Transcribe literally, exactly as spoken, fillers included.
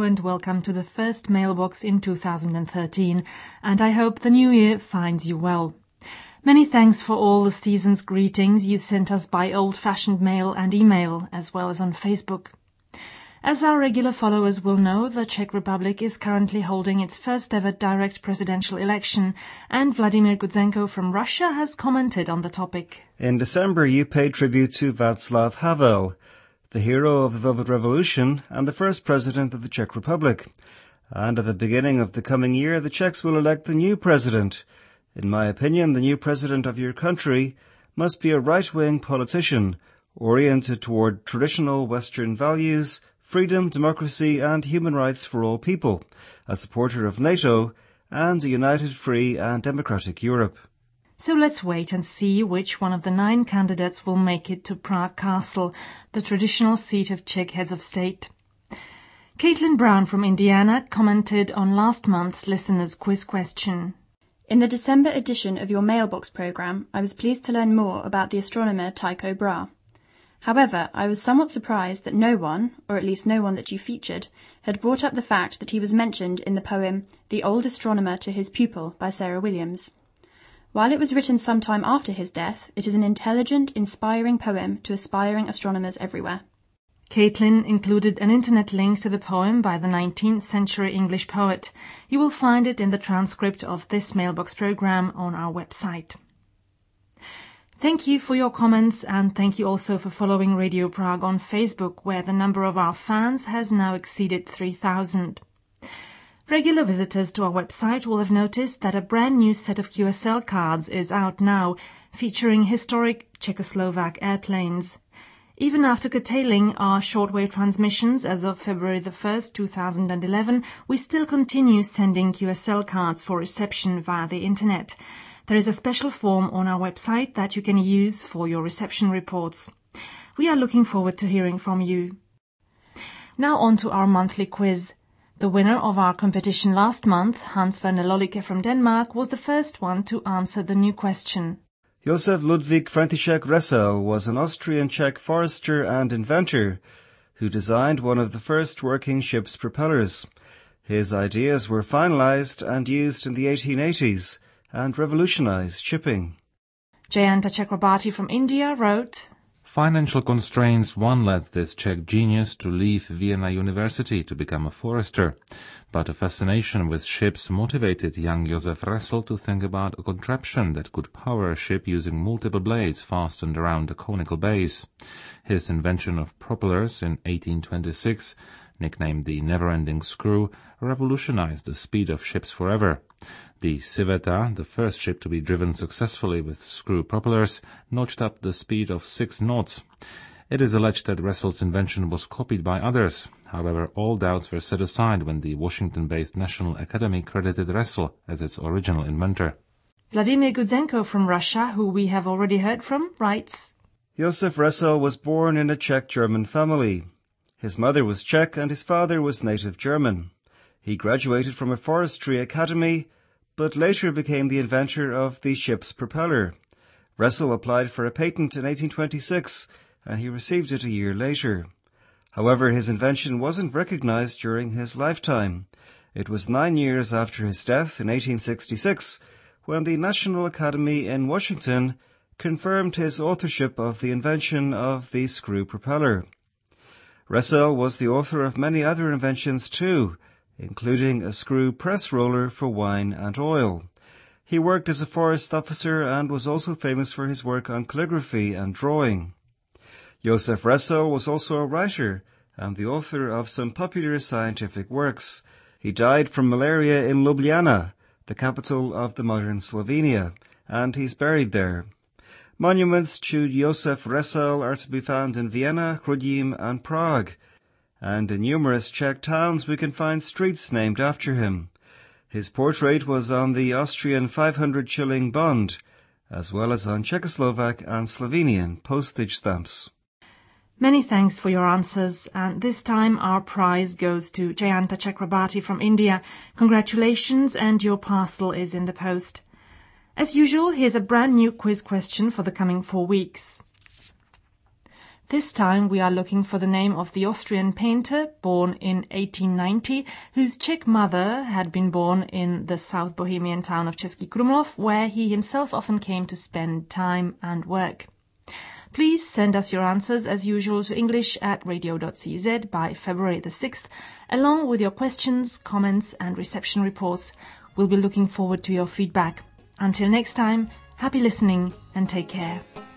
and welcome to the first mailbox in two thousand thirteen, and I hope the new year finds you well. Many thanks for all the season's greetings you sent us by old-fashioned mail and email, as well as on Facebook. As our regular followers will know, the Czech Republic is currently holding its first-ever direct presidential election, and Vladimir Gudzenko from Russia has commented on the topic. In December, you paid tribute to Václav Havel, the hero of the Velvet Revolution and the first president of the Czech Republic. And at the beginning of the coming year, the Czechs will elect the new president. In my opinion, the new president of your country must be a right-wing politician, oriented toward traditional Western values, freedom, democracy and human rights for all people, a supporter of NATO and a united, free and democratic Europe. So let's wait and see which one of the nine candidates will make it to Prague Castle, the traditional seat of Czech heads of state. Caitlin Brown from Indiana commented on last month's listener's quiz question. In the December edition of your mailbox programme, I was pleased to learn more about the astronomer Tycho Brahe. However, I was somewhat surprised that no one, or at least no one that you featured, had brought up the fact that he was mentioned in the poem The Old Astronomer to His Pupil by Sarah Williams. While it was written some time after his death, it is an intelligent, inspiring poem to aspiring astronomers everywhere. Caitlin included an internet link to the poem by the nineteenth century English poet. You will find it in the transcript of this mailbox programme on our website. Thank you for your comments, and thank you also for following Radio Prague on Facebook, where the number of our fans has now exceeded three thousand. Regular visitors to our website will have noticed that a brand new set of Q S L cards is out now, featuring historic Czechoslovak airplanes. Even after curtailing our shortwave transmissions as of February the first, two thousand eleven, we still continue sending Q S L cards for reception via the internet. There is a special form on our website that you can use for your reception reports. We are looking forward to hearing from you. Now on to our monthly quiz. The winner of our competition last month, Hans Werner Lollicke from Denmark, was the first one to answer the new question. Josef Ludwig František Ressel was an Austrian-Czech forester and inventor who designed one of the first working ship's propellers. His ideas were finalized and used in the eighteen eighties and revolutionized shipping. Jayanta Chakrabarti from India wrote, Financial constraints one led this Czech genius to leave Vienna University to become a forester, but a fascination with ships motivated young Josef Ressel to think about a contraption that could power a ship using multiple blades fastened around a conical base. His invention of propellers in eighteen twenty-six, nicknamed the never-ending screw, revolutionized the speed of ships forever. The Civeta, the first ship to be driven successfully with screw propellers, notched up the speed of six knots. It is alleged that Ressel's invention was copied by others. However, all doubts were set aside when the Washington-based National Academy credited Ressel as its original inventor. Vladimir Gudzenko from Russia, who we have already heard from, writes, Josef Ressel was born in a Czech-German family. His mother was Czech and his father was native German. He graduated from a forestry academy, but later became the inventor of the ship's propeller. Ressel applied for a patent in eighteen twenty-six, and he received it a year later. However, his invention wasn't recognized during his lifetime. It was nine years after his death in eighteen sixty-six when the National Academy in Washington confirmed his authorship of the invention of the screw propeller. Ressel was the author of many other inventions too, including a screw press roller for wine and oil. He worked as a forest officer and was also famous for his work on calligraphy and drawing. Josef Ressel was also a writer and the author of some popular scientific works. He died from malaria in Ljubljana, the capital of the modern Slovenia, and he's buried there. Monuments to Josef Ressel are to be found in Vienna, Chrudim and Prague, and in numerous Czech towns we can find streets named after him. His portrait was on the Austrian five hundred shilling bond, as well as on Czechoslovak and Slovenian postage stamps. Many thanks for your answers, and this time our prize goes to Jayanta Chakrabarti from India. Congratulations, and your parcel is in the post. As usual, here's a brand new quiz question for the coming four weeks. This time we are looking for the name of the Austrian painter born in eighteen ninety, whose Czech mother had been born in the South Bohemian town of Český Krumlov, where he himself often came to spend time and work. Please send us your answers as usual to english at radio dot c z by February the sixth, along with your questions, comments and reception reports. We'll be looking forward to your feedback. Until next time, happy listening and take care.